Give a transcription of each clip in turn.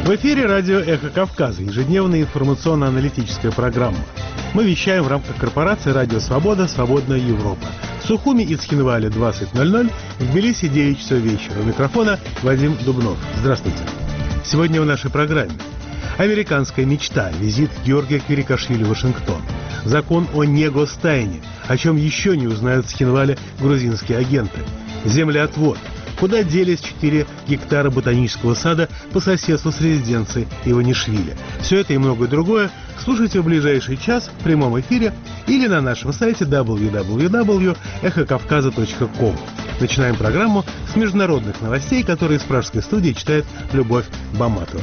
В эфире радио «Эхо Кавказа», ежедневная информационно-аналитическая программа. Мы вещаем в рамках корпорации «Радио Свобода. Свободная Европа». В Сухуми и Цхинвале 20:00, в Тбилиси 9 часов вечера. У микрофона Вадим Дубнов. Здравствуйте. Сегодня в нашей программе американская мечта, визит Георгия Квирикашвили в Вашингтон, закон о негостайне, о чем еще не узнают в Цхинвале грузинские агенты, землеотвод, куда делись 4 гектара ботанического сада по соседству с резиденцией Иванишвили. Все это и многое другое слушайте в ближайший час в прямом эфире или на нашем сайте www.эхокавказа.ком. Начинаем программу с международных новостей, которые из пражской студии читает Любовь Баматова.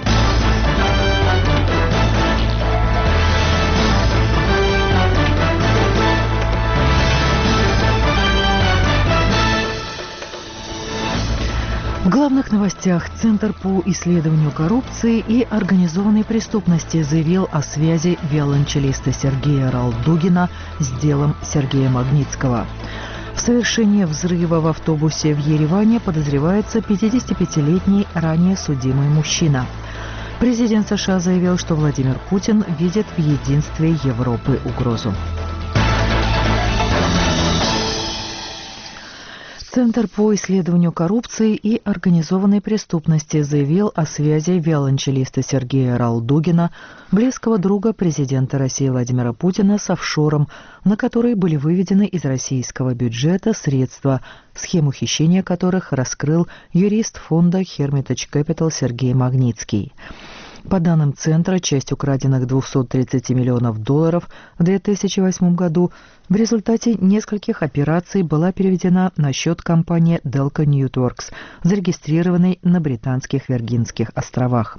В главных новостях Центр по исследованию коррупции и организованной преступности заявил о связи виолончелиста Сергея Ралдугина с делом Сергея Магнитского. В совершении взрыва в автобусе в Ереване подозревается 55-летний ранее судимый мужчина. Президент США заявил, что Владимир Путин видит в единстве Европы угрозу. Центр по исследованию коррупции и организованной преступности заявил о связи виолончелиста Сергея Ралдугина, близкого друга президента России Владимира Путина, с офшором, на который были выведены из российского бюджета средства, схему хищения которых раскрыл юрист фонда Hermitage Capital Сергей Магнитский. По данным Центра, часть украденных $230 миллионов в 2008 году в результате нескольких операций была переведена на счет компании Delco Newtworks, зарегистрированной на Британских Виргинских островах.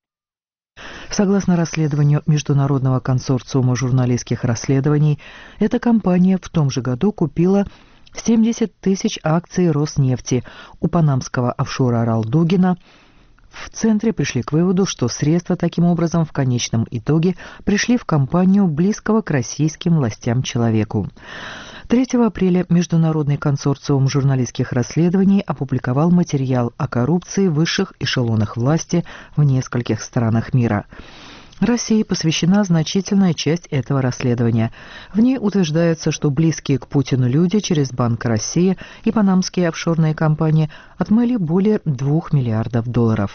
Согласно расследованию Международного консорциума журналистских расследований, эта компания в том же году купила 70 тысяч акций Роснефти у панамского офшора Ралдугина. В Центре пришли к выводу, что средства таким образом в конечном итоге пришли в компанию близкого к российским властям человеку. 3 апреля Международный консорциум журналистских расследований опубликовал материал о коррупции в высших эшелонах власти в нескольких странах мира. России посвящена значительная часть этого расследования. В ней утверждается, что близкие к Путину люди через Банк России и панамские офшорные компании отмыли более $2 миллиардов.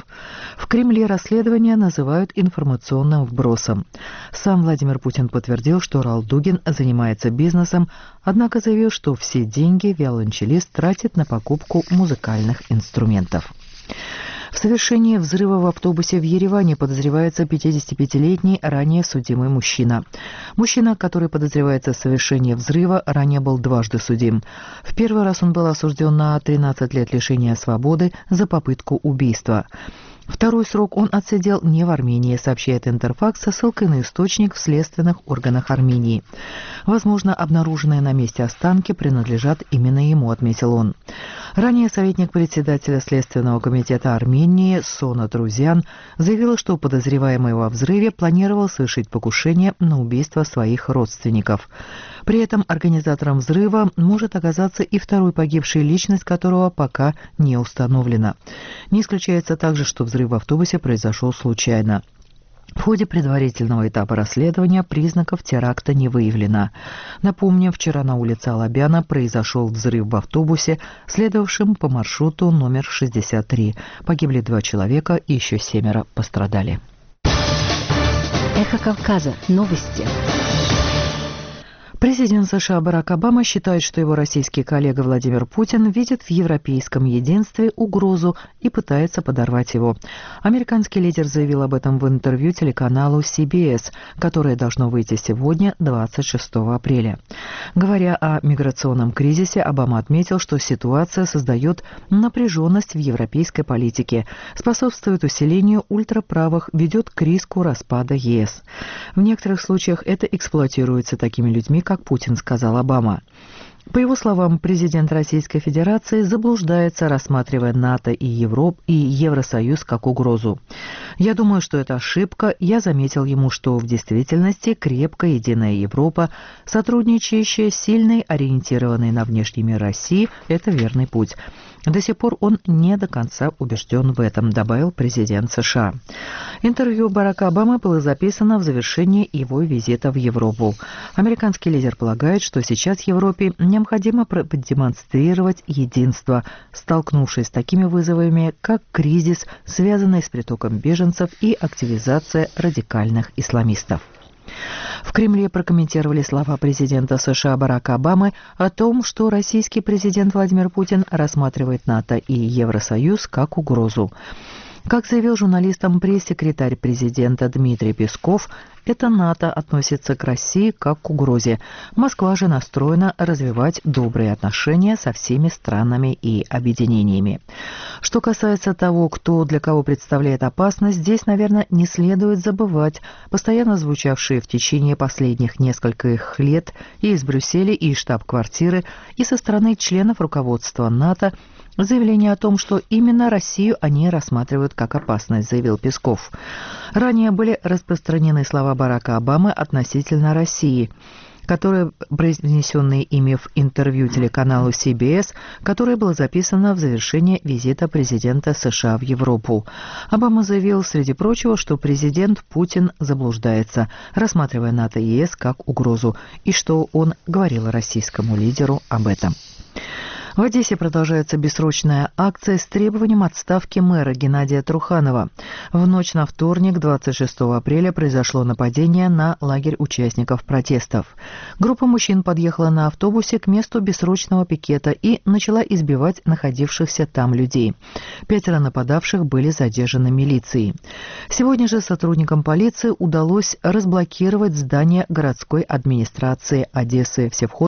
В Кремле расследование называют информационным вбросом. Сам Владимир Путин подтвердил, что Ралдугин занимается бизнесом, однако заявил, что все деньги виолончелист тратит на покупку музыкальных инструментов. В совершении взрыва в автобусе в Ереване подозревается 55-летний ранее судимый мужчина. Мужчина, который подозревается в совершении взрыва, ранее был дважды судим. В первый раз он был осужден на 13 лет лишения свободы за попытку убийства. Второй срок он отсидел не в Армении, сообщает Интерфакс со ссылкой на источник в следственных органах Армении. Возможно, обнаруженные на месте останки принадлежат именно ему, отметил он. Ранее советник председателя Следственного комитета Армении Сона Трузян заявила, что подозреваемый во взрыве планировал совершить покушение на убийство своих родственников. При этом организатором взрыва может оказаться и второй погибший, личность которого пока не установлена. Не исключается также, что взрыв в автобусе произошел случайно. В ходе предварительного этапа расследования признаков теракта не выявлено. Напомним, вчера на улице Алабяна произошел взрыв в автобусе, следовавшем по маршруту номер 63. Погибли 2 человека и еще 7 пострадали. Эхо Кавказа. Новости. Президент США Барак Обама считает, что его российский коллега Владимир Путин видит в европейском единстве угрозу и пытается подорвать его. Американский лидер заявил об этом в интервью телеканалу CBS, которое должно выйти сегодня, 26 апреля. Говоря о миграционном кризисе, Обама отметил, что ситуация создает напряженность в европейской политике, способствует усилению ультраправых, ведет к риску распада ЕС. В некоторых случаях это эксплуатируется такими людьми, как Путин, сказал Обама. По его словам, президент Российской Федерации заблуждается, рассматривая НАТО и Евросоюз как угрозу. Я думаю, что это ошибка. Я заметил ему, что в действительности крепкая единая Европа, сотрудничающая с сильной, ориентированной на внешний мир России, это верный путь. До сих пор он не до конца убежден в этом, добавил президент США. Интервью Барака Обамы было записано в завершении его визита в Европу. Американский лидер полагает, что сейчас Европе необходимо продемонстрировать единство, столкнувшись с такими вызовами, как кризис, связанный с притоком беженцев и активизация радикальных исламистов. В Кремле прокомментировали слова президента США Барака Обамы о том, что российский президент Владимир Путин рассматривает НАТО и Евросоюз как угрозу. Как заявил журналистам пресс-секретарь президента Дмитрий Песков, это НАТО относится к России как к угрозе. Москва же настроена развивать добрые отношения со всеми странами и объединениями. Что касается того, кто для кого представляет опасность, здесь, наверное, не следует забывать постоянно звучавшие в течение последних нескольких лет и из Брюсселя, и из штаб-квартиры, и со стороны членов руководства НАТО заявление о том, что именно Россию они рассматривают как опасность, заявил Песков. Ранее были распространены слова Барака Обамы относительно России, которые произнесенные ими в интервью телеканалу CBS, которое было записано в завершении визита президента США в Европу. Обама заявил, среди прочего, что президент Путин заблуждается, рассматривая НАТО и ЕС как угрозу, и что он говорил российскому лидеру об этом. В Одессе продолжается бессрочная акция с требованием отставки мэра Геннадия Труханова. В ночь на вторник, 26 апреля, произошло нападение на лагерь участников протестов. Группа мужчин подъехала на автобусе к месту бессрочного пикета и начала избивать находившихся там людей. 5 нападавших были задержаны милицией. Сегодня же сотрудникам полиции удалось разблокировать здание городской администрации Одессы. Все входы